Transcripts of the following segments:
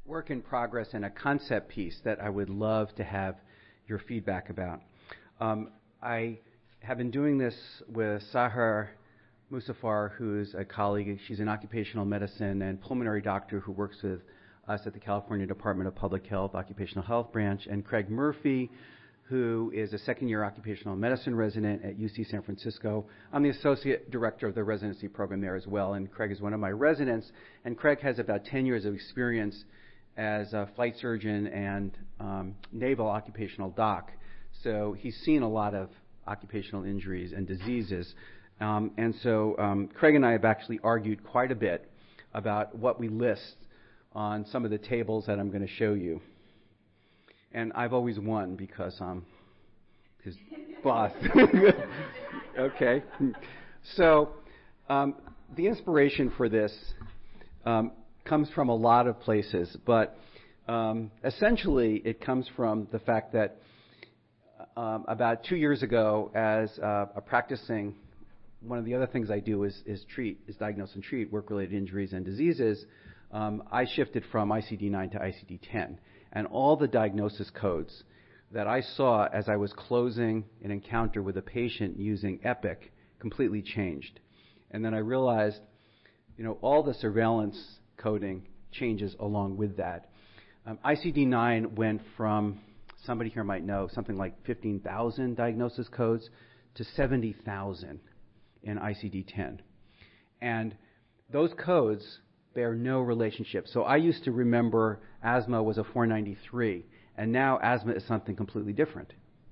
work in progress and a concept piece that I would love to have your feedback about. I have been doing this with Sahar Musafar, who's a colleague. She's an occupational medicine and pulmonary doctor who works with us at the California Department of Public Health, Occupational Health Branch, and Craig Murphy, who is a second-year occupational medicine resident at UC San Francisco. I'm the associate director of the residency program there as well, and Craig is one of my residents. And Craig has about 10 years of experience as a flight surgeon and naval occupational doc. So he's seen a lot of occupational injuries and diseases. And so Craig and I have actually argued quite a bit about what we list on some of the tables that I'm going to show you. And I've always won because I'm his boss. Okay. So the inspiration for this comes from a lot of places, but essentially it comes from the fact that about 2 years ago, as a practicing, one of the other things I do is diagnose and treat work-related injuries and diseases. I shifted from ICD-9 to ICD-10. And all the diagnosis codes that I saw as I was closing an encounter with a patient using Epic completely changed. And then I realized, all the surveillance coding changes along with that. ICD-9 went from, somebody here might know, something like 15,000 diagnosis codes to 70,000 in ICD-10. And those codes bear no relationship. So I used to remember asthma was a 493, and now asthma is something completely different.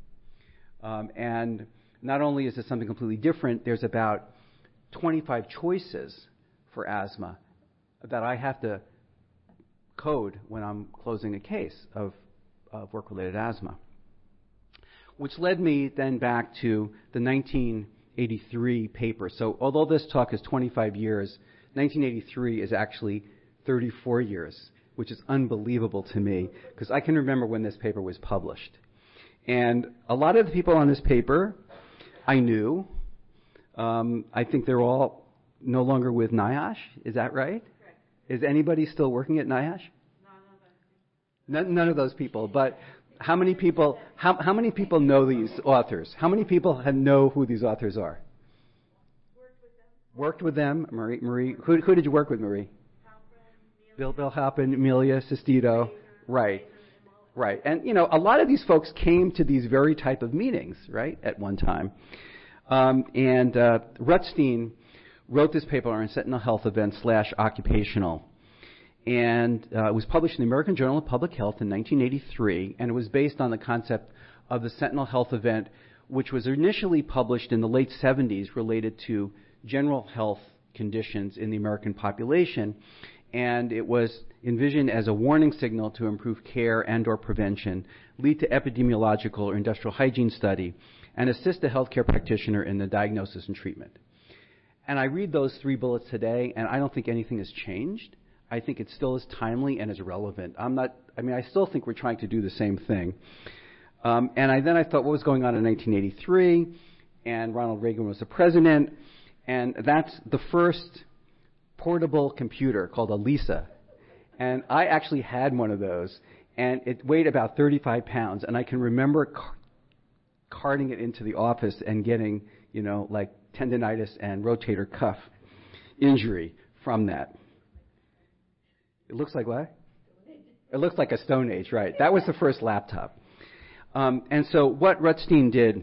And not only is it something completely different, there's about 25 choices for asthma that I have to code when I'm closing a case of work-related asthma. Which led me then back to the 1983 paper. So although this talk is 25 years, 1983 is actually 34 years, which is unbelievable to me, because I can remember when this paper was published. And a lot of the people on this paper I knew. I think they're all no longer with NIOSH. Is that right? Correct. Is anybody still working at NIOSH? None of those people. But how many people know these authors? How many people know who these authors are? Worked with them, Marie. Who did you work with, Marie? Bill Halpin, Amelia Sestito. Right. And, a lot of these folks came to these very type of meetings, right, at one time. And Rutstein wrote this paper on Sentinel Health Event /occupational. And it was published in the American Journal of Public Health in 1983, and it was based on the concept of the Sentinel Health Event, which was initially published in the late 70s related to general health conditions in the American population, and it was envisioned as a warning signal to improve care and or prevention, lead to epidemiological or industrial hygiene study, and assist the healthcare practitioner in the diagnosis and treatment. And I read those 3 bullets today, and I don't think anything has changed. I think it still is timely and is relevant. I still think we're trying to do the same thing. And then I thought, what was going on in 1983? And Ronald Reagan was the president. And that's the first portable computer called a Lisa. And I actually had one of those. And it weighed about 35 pounds. And I can remember carting it into the office and getting, like tendinitis and rotator cuff injury from that. It looks like what? It looks like a Stone Age, right. That was the first laptop. And so what Rutstein did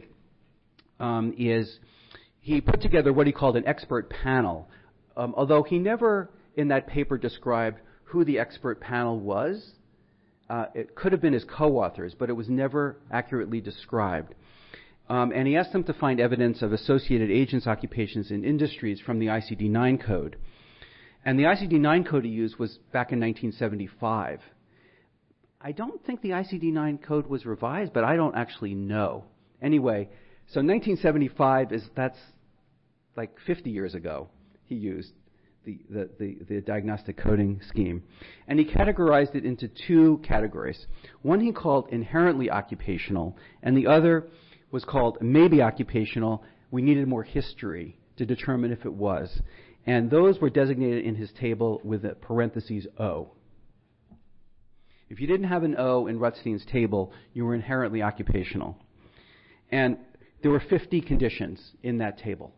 is he put together what he called an expert panel, although he never in that paper described who the expert panel was. It could have been his co-authors, but it was never accurately described. And he asked them to find evidence of associated agents, occupations, and industries from the ICD-9 code. And the ICD-9 code he used was back in 1975. I don't think the ICD-9 code was revised, but I don't actually know. Anyway, so 1975 that's like 50 years ago he used the diagnostic coding scheme. And he categorized it into 2 categories. One he called inherently occupational, and the other was called maybe occupational. We needed more history to determine if it was. And those were designated in his table with a parentheses O. If you didn't have an O in Rutstein's table, you were inherently occupational. And there were 50 conditions in that table.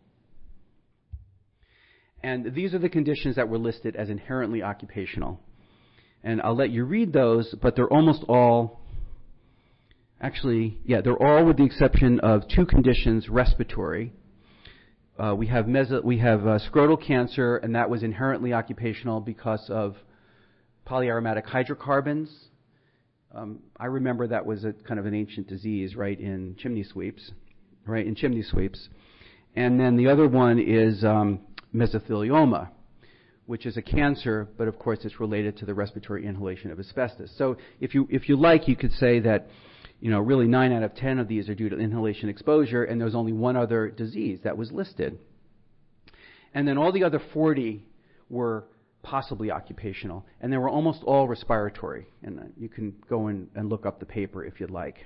And these are the conditions that were listed as inherently occupational. And I'll let you read those, but they're almost all, they're all with the exception of 2 conditions, respiratory. We have scrotal cancer, and that was inherently occupational because of polyaromatic hydrocarbons. I remember that was a kind of an ancient disease, right, in chimney sweeps. And then the other one is mesothelioma, which is a cancer, but of course it's related to the respiratory inhalation of asbestos. So if you like, you could say that, really 9 out of 10 of these are due to inhalation exposure, and there's only one other disease that was listed. And then all the other 40 were possibly occupational, and they were almost all respiratory. And you can go and look up the paper if you'd like.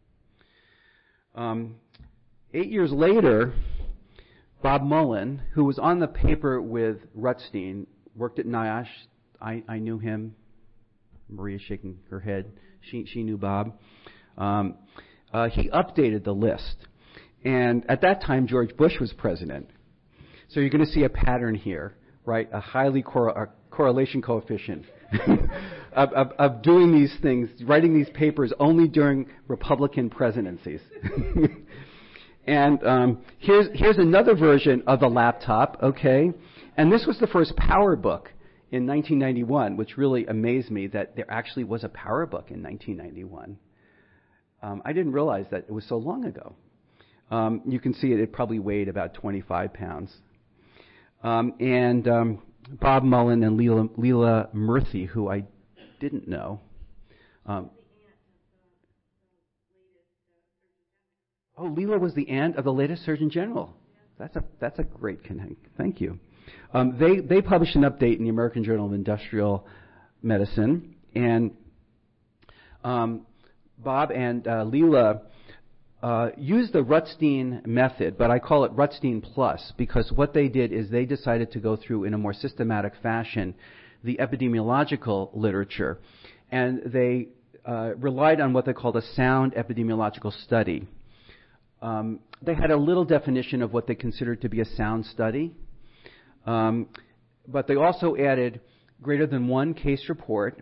8 years later, Bob Mullen, who was on the paper with Rutstein, worked at NIOSH. I knew him. Maria's shaking her head. She knew Bob. He updated the list. And at that time, George Bush was president. So you're going to see a pattern here, right? A highly correlation coefficient of doing these things, writing these papers only during Republican presidencies. And here's another version of the laptop, okay? And this was the first PowerBook in 1991, which really amazed me that there actually was a PowerBook in 1991. I didn't realize that it was so long ago. You can see it probably weighed about 25 pounds. Bob Mullen and Leela Murthy, who I didn't know. Leela was the aunt of the latest Surgeon General. That's a great connect. Thank you. They published an update in the American Journal of Industrial Medicine, and Bob and Leela used the Rutstein method, but I call it Rutstein Plus, because what they did is they decided to go through in a more systematic fashion the epidemiological literature, and they relied on what they called a sound epidemiological study. They had a little definition of what they considered to be a sound study, but they also added greater than one case report.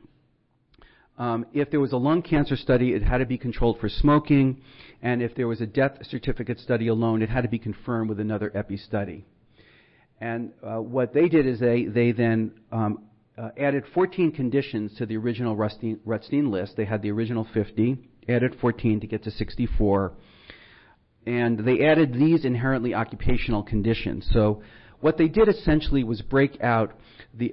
If there was a lung cancer study, it had to be controlled for smoking, and if there was a death certificate study alone, it had to be confirmed with another epi study. And what they did is they then added 14 conditions to the original Rutstein list. They had the original 50, added 14 to get to 64. And they added these inherently occupational conditions. So what they did essentially was break out the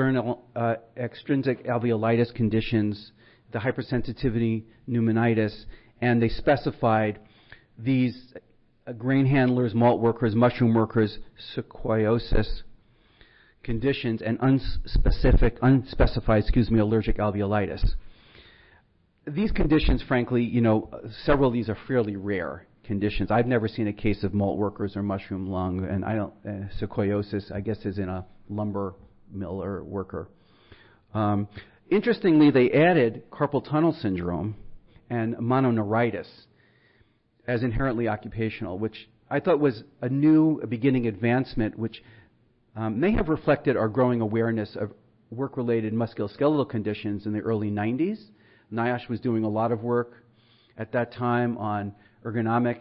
extrinsic alveolitis conditions, the hypersensitivity pneumonitis, and they specified these grain handlers, malt workers, mushroom workers, sequoiosis conditions, and unspecified allergic alveolitis. These conditions, frankly, several of these are fairly rare conditions. I've never seen a case of malt workers or mushroom lung, and sequoiosis, I guess, is in a lumber mill or worker. Interestingly, they added carpal tunnel syndrome and mononeuritis as inherently occupational, which I thought was a beginning advancement, which may have reflected our growing awareness of work-related musculoskeletal conditions in the early 90s. NIOSH was doing a lot of work at that time on ergonomic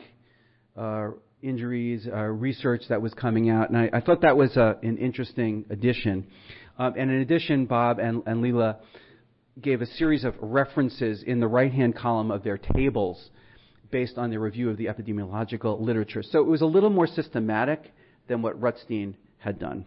injuries, research that was coming out, and I thought that was an interesting addition. And in addition, Bob and Leela gave a series of references in the right-hand column of their tables based on their review of the epidemiological literature. So it was a little more systematic than what Rutstein had done.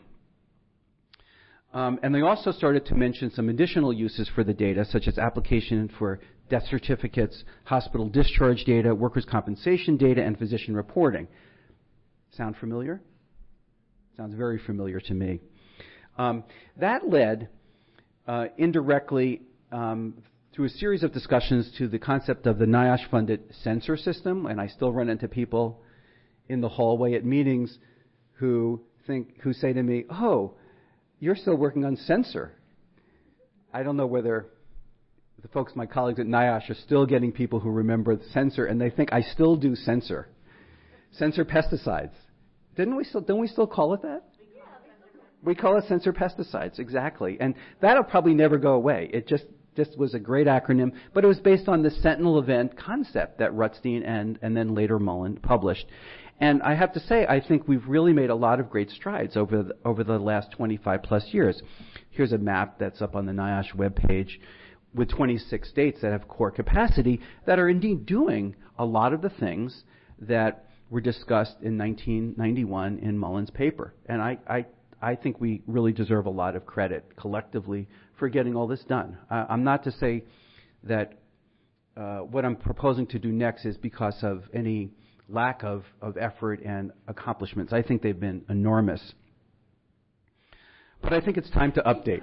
And they also started to mention some additional uses for the data, such as application for death certificates, hospital discharge data, workers' compensation data, and physician reporting. Sound familiar? Sounds very familiar to me. That led indirectly through a series of discussions to the concept of the NIOSH-funded sensor system, and I still run into people in the hallway at meetings who say to me, "Oh, you're still working on sensor." I don't know whether The folks, my colleagues at NIOSH, are still getting people who remember the censor, and they think I still do censor pesticides. Didn't we still call it that? We call it censor pesticides, exactly. And that'll probably never go away. It just was a great acronym, but it was based on the Sentinel event concept that Rutstein and then later Mullen published. And I have to say, I think we've really made a lot of great strides over the last 25 plus years. Here's a map that's up on the NIOSH webpage with 26 states that have core capacity that are indeed doing a lot of the things that were discussed in 1991 in Mullen's paper. And I think we really deserve a lot of credit collectively for getting all this done. I'm not to say that what I'm proposing to do next is because of any lack of effort and accomplishments. I think they've been enormous. But I think it's time to update.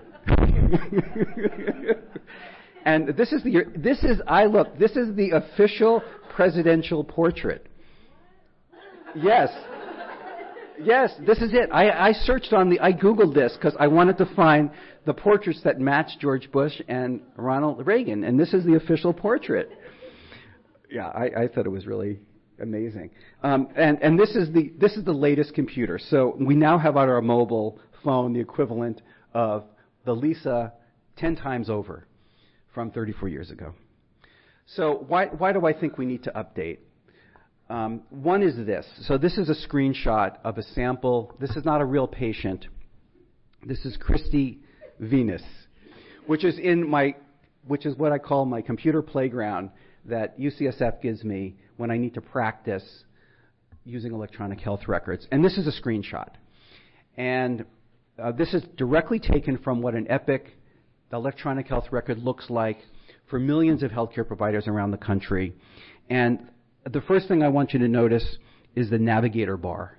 And this is the official presidential portrait. Yes. Yes, this is it. I Googled this because I wanted to find the portraits that match George Bush and Ronald Reagan, and this is the official portrait. Yeah, I thought it was really amazing. And this is the latest computer. So we now have on our mobile phone the equivalent of the Lisa 10 times over from 34 years ago. So why do I think we need to update? One is this. So this is a screenshot of a sample. This is not a real patient. This is Christy Venus, which is what I call my computer playground that UCSF gives me when I need to practice using electronic health records. And this is a screenshot. And this is directly taken from what an Epic electronic health record looks like for millions of healthcare providers around the country. And the first thing I want you to notice is the navigator bar.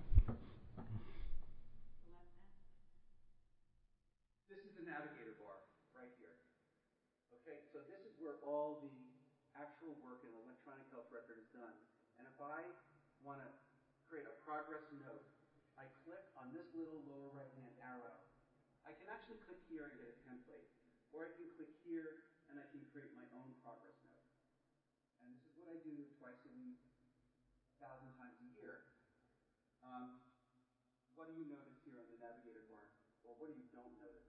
This is the navigator bar right here. Okay, so this is where all the actual work in electronic health record is done. And if I want to create a progress note, I click on this little lower right-hand arrow. I can actually click here and get a template. Or I can click here and I can create my own progress note. And this is what I do twice a week, 1,000 times a year. What do you notice here on the navigator bar? Or what do you don't notice?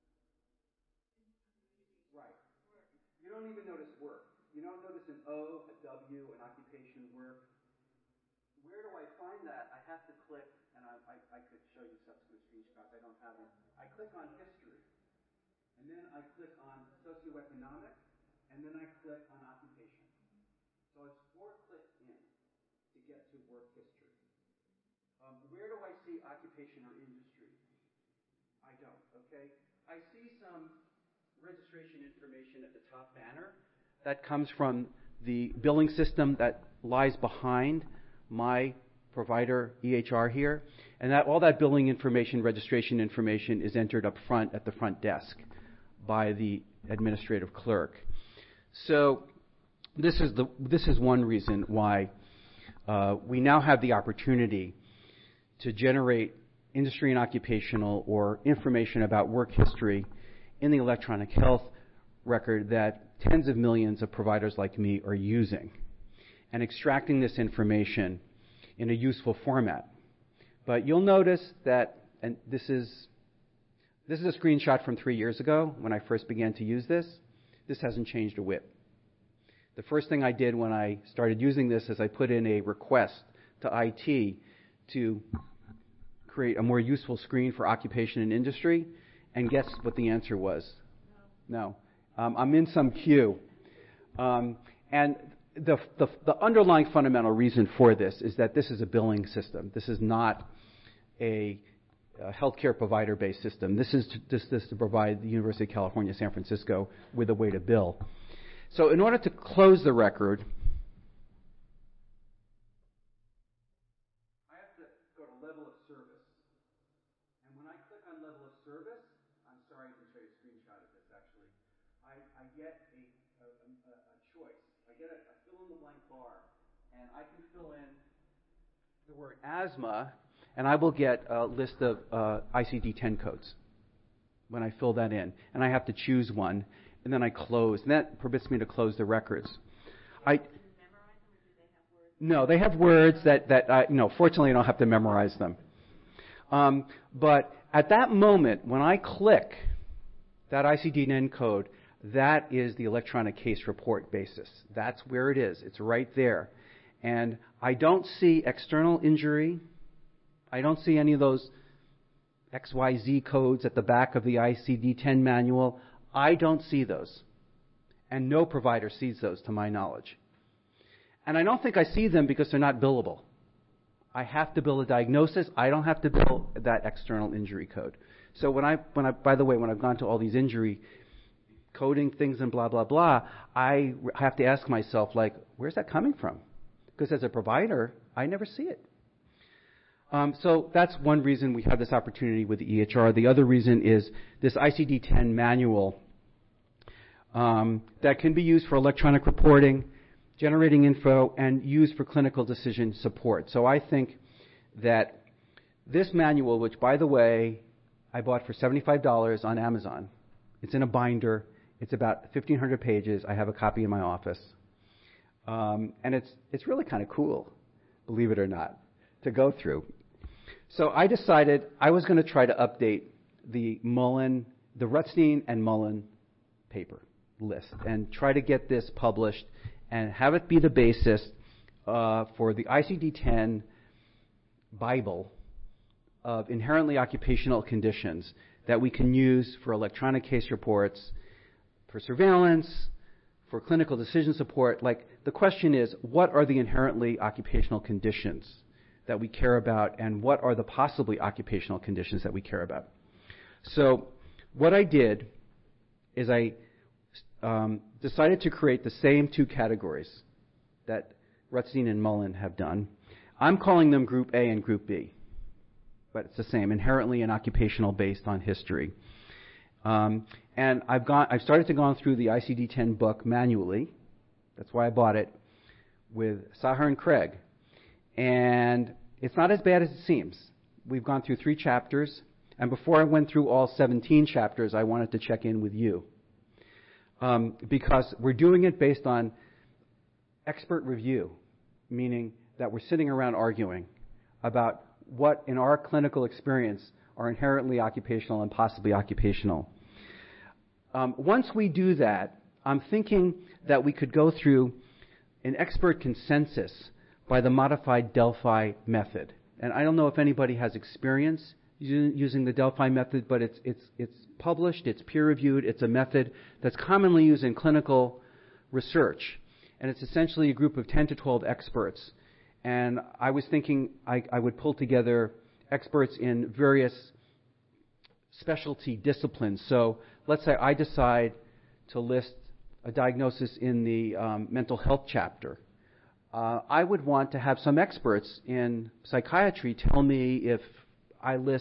Right. You don't even notice work. You don't notice an O, a W, an occupation, work. Where do I find that? I have to click, and I could show you subsequent screenshots. I don't have them. I click on history. And then I click on socioeconomic, and then I click on occupation. So it's 4 clicks in to get to work history. Where do I see occupation or industry? I don't, okay? I see some registration information at the top banner. That comes from the billing system that lies behind my provider EHR here. And all that billing information, registration information is entered up front at the front desk by the administrative clerk. So this is one reason why we now have the opportunity to generate industry and occupational or information about work history in the electronic health record that tens of millions of providers like me are using, and extracting this information in a useful format. But you'll notice that, and this is a screenshot from 3 years ago when I first began to use this. This hasn't changed a whit. The first thing I did when I started using this is I put in a request to IT to create a more useful screen for occupation and industry, and guess what the answer was? No. I'm in some queue. And the underlying fundamental reason for this is that this is a billing system. This is not a healthcare provider-based system. This is to provide the University of California, San Francisco with a way to bill. So in order to close the record, I have to go to level of service. And when I click on level of service, I'm sorry I didn't show you a screenshot of this actually, I get a choice. I get a fill-in-the-blank bar, and I can fill in the word asthma, and I will get a list of ICD-10 codes when I fill that in. And I have to choose one. and then I close. And that permits me to close the records. No, they have words fortunately I don't have to memorize them. But at that moment, when I click that ICD-10 code, that is the electronic case report basis. That's where it is. It's right there. And I don't see external injury. I don't see any of those XYZ codes at the back of the ICD-10 manual. I don't see those. And no provider sees those, to my knowledge. And I don't think I see them because they're not billable. I have to bill a diagnosis. I don't have to bill that external injury code. So when I've gone to all these injury coding things and blah, blah, blah, I have to ask myself, where's that coming from? Because as a provider, I never see it. So that's one reason we have this opportunity with the EHR. The other reason is this ICD-10 manual that can be used for electronic reporting, generating info, and used for clinical decision support. So I think that this manual, which, by the way, I bought for $75 on Amazon. It's in a binder. It's about 1,500 pages. I have a copy in my office. And it's really kind of cool, believe it or not, to go through. So I decided I was going to try to update the Rutstein and Mullen paper list and try to get this published and have it be the basis for the ICD-10 Bible of inherently occupational conditions that we can use for electronic case reports, for surveillance, for clinical decision support. The question is, what are the inherently occupational conditions that we care about, and what are the possibly occupational conditions that we care about? So what I did is I decided to create the same two categories that Rutstein and Mullen have done. I'm calling them Group A and Group B, but it's the same, inherently and occupational based on history. And I've started to go through the ICD-10 book manually. That's why I bought it, with Sahar and Craig. And it's not as bad as it seems. We've gone through 3 chapters, and before I went through all 17 chapters, I wanted to check in with you. Because we're doing it based on expert review, meaning that we're sitting around arguing about what, in our clinical experience, are inherently occupational and possibly occupational. Once we do that, I'm thinking that we could go through an expert consensus by the modified Delphi method. And I don't know if anybody has experience using the Delphi method, but it's published, it's peer-reviewed, it's a method that's commonly used in clinical research. And it's essentially a group of 10 to 12 experts. And I was thinking I would pull together experts in various specialty disciplines. So let's say I decide to list a diagnosis in the mental health chapter. I would want to have some experts in psychiatry tell me if I list,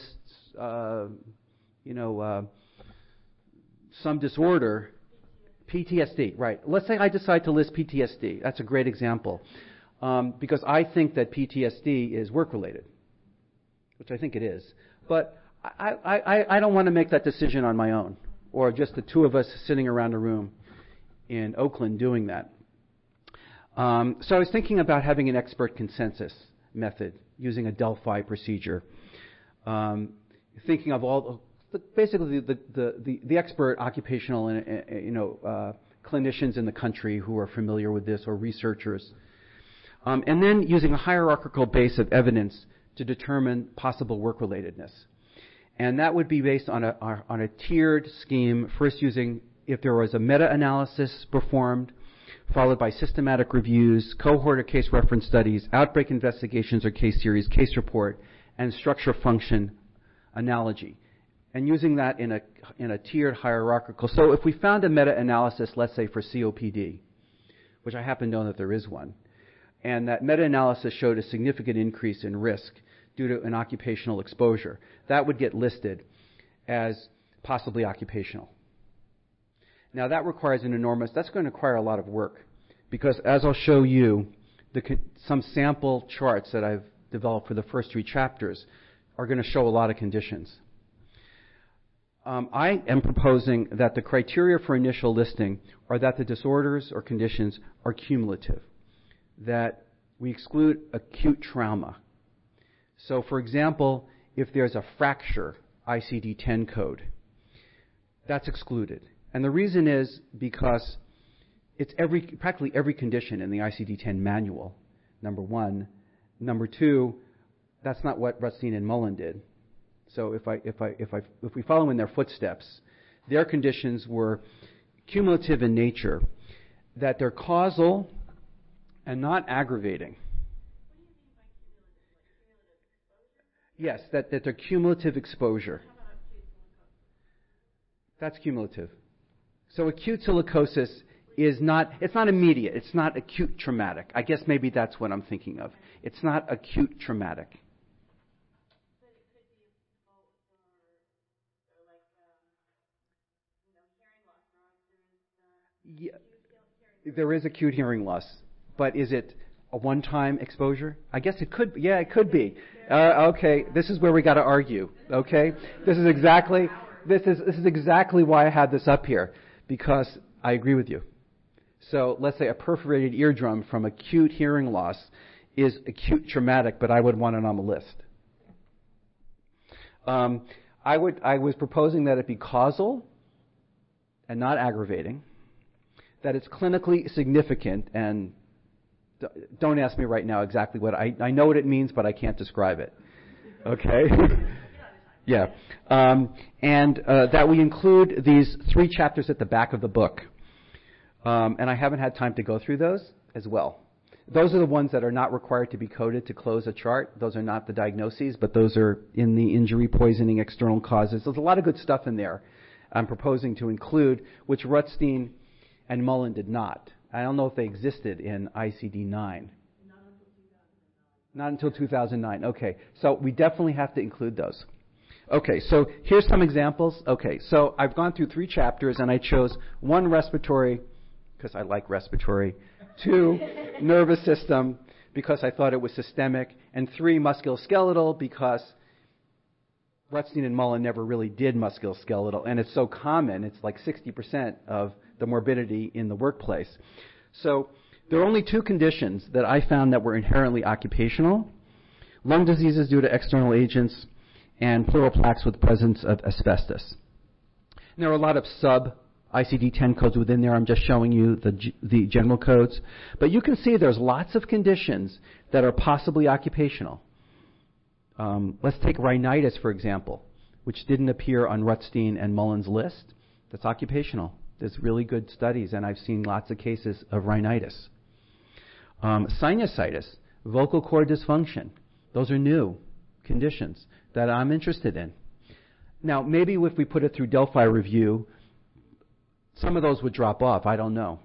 some disorder, PTSD, right. Let's say I decide to list PTSD. That's a great example. Because I think that PTSD is work-related, which I think it is. But I don't want to make that decision on my own, or just the two of us sitting around a room in Oakland doing that. So I was thinking about having an expert consensus method using a Delphi procedure. Thinking of all basically the expert occupational clinicians in the country who are familiar with this, or researchers, and then using a hierarchical base of evidence to determine possible work-relatedness. And that would be based on a tiered scheme, first using if there was a meta-analysis performed, followed by systematic reviews, cohort or case reference studies, outbreak investigations or case series, case report, and structure-function analogy. And using that in a tiered hierarchical. So if we found a meta-analysis, let's say for COPD, which I happen to know that there is one, and that meta-analysis showed a significant increase in risk due to an occupational exposure, that would get listed as possibly occupational. Now that's going to require a lot of work, because as I'll show you, some sample charts that I've developed for the first 3 chapters are going to show a lot of conditions. I am proposing that the criteria for initial listing are that the disorders or conditions are cumulative, that we exclude acute trauma. So, for example, if there's a fracture, ICD-10 code, that's excluded. And the reason is because it's practically every condition in the ICD-10 manual, number one. Number two, that's not what Rutstein and Mullen did. So if we follow in their footsteps, their conditions were cumulative in nature, that they're causal and not aggravating. Yes, that they're cumulative exposure. That's cumulative. So acute silicosis it's not immediate. It's not acute traumatic. I guess maybe that's what I'm thinking of. It's not acute traumatic. Yeah, there is acute hearing loss, but is it a one-time exposure? I guess it could. Yeah, it could be. Okay, this is where we got to argue. Okay, this is exactly why I had this up here, because I agree with you. So let's say a perforated eardrum from acute hearing loss is acute traumatic, but I would want it on the list. I was proposing that it be causal and not aggravating, that it's clinically significant, and don't ask me right now exactly what I know what it means, but I can't describe it. Okay? Yeah. And that we include these 3 chapters at the back of the book. And I haven't had time to go through those as well. Those are the ones that are not required to be coded to close a chart. Those are not the diagnoses, but those are in the injury, poisoning, external causes. There's a lot of good stuff in there I'm proposing to include, which Rutstein and Mullen did not. I don't know if they existed in ICD-9. Not until 2009. Okay, so we definitely have to include those. Okay, so here's some examples. Okay, so I've gone through 3 chapters, and I chose 1 respiratory, because I like respiratory, 2 nervous system, because I thought it was systemic, and 3 musculoskeletal, because Rutstein and Mullen never really did musculoskeletal, and it's so common. It's like 60% of the morbidity in the workplace. So there are only 2 conditions that I found that were inherently occupational: lung diseases due to external agents and pleural plaques with presence of asbestos. And there are a lot of sub-ICD-10 codes within there. I'm just showing you the general codes. But you can see there's lots of conditions that are possibly occupational. Let's take rhinitis, for example, which didn't appear on Rutstein and Mullen's list. That's occupational. There's really good studies, and I've seen lots of cases of rhinitis. Sinusitis, vocal cord dysfunction. Those are new conditions that I'm interested in. Now, maybe if we put it through Delphi review, some of those would drop off. I don't know.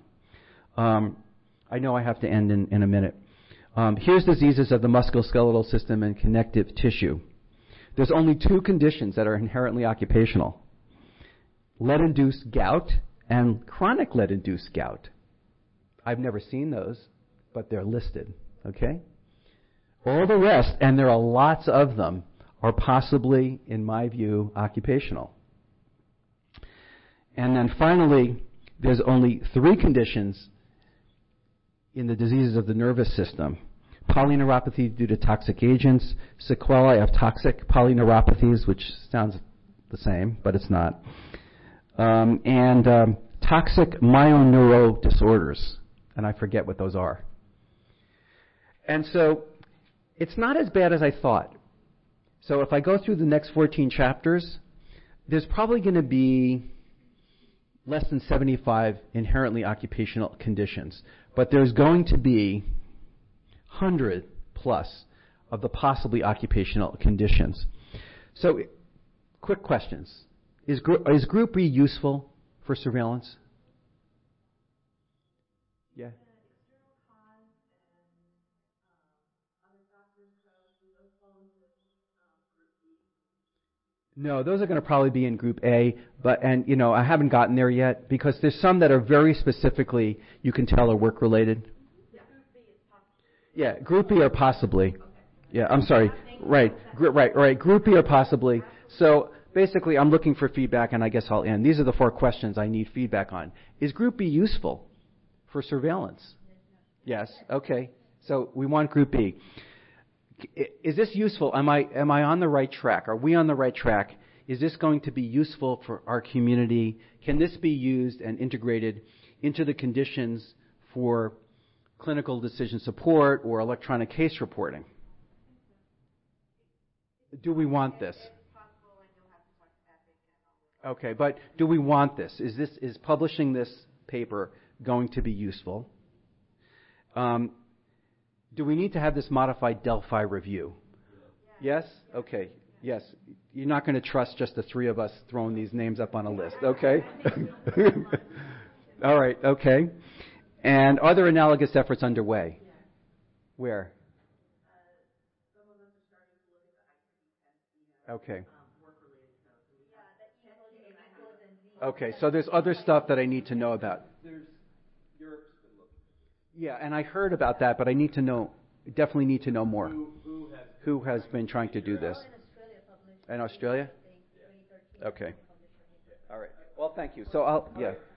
I know I have to end in a minute. Here's diseases of the musculoskeletal system and connective tissue. There's only 2 conditions that are inherently occupational: lead-induced gout and chronic lead-induced gout. I've never seen those, but they're listed. Okay? All the rest, and there are lots of them, are possibly, in my view, occupational. And then finally, there's only 3 conditions in the diseases of the nervous system: polyneuropathy due to toxic agents, sequelae of toxic polyneuropathies, which sounds the same, but it's not, and toxic myoneuro disorders, and I forget what those are. And so it's not as bad as I thought. So if I go through the next 14 chapters, there's probably going to be less than 75 inherently occupational conditions. But there's going to be 100 plus of the possibly occupational conditions. So, quick questions. Is Group B useful for surveillance? Yeah. No, those are going to probably be in Group A, and I haven't gotten there yet, because there's some that are very specifically, you can tell, are work-related. Yeah, Group B or possibly. Okay. Yeah, I'm sorry. Right. Group B or possibly. So, basically, I'm looking for feedback, and I guess I'll end. These are the 4 questions I need feedback on. Is Group B useful for surveillance? Yes. Okay. So we want Group B. Is this useful? Am I on the right track? Are we on the right track? Is this going to be useful for our community? Can this be used and integrated into the conditions for clinical decision support or electronic case reporting? Do we want this? Okay, but do we want this? Is publishing this paper going to be useful? Do we need to have this modified Delphi review? Yes? Okay. Yes. You're not going to trust just the 3 of us throwing these names up on a list, okay? All right, okay. And are there analogous efforts underway? Where? Okay. Okay, so there's other stuff that I need to know about. Yeah, and I heard about that, but I need to know, definitely need to know more. Who has been trying to do this? In Australia? Okay. All right. Well, thank you. So yeah.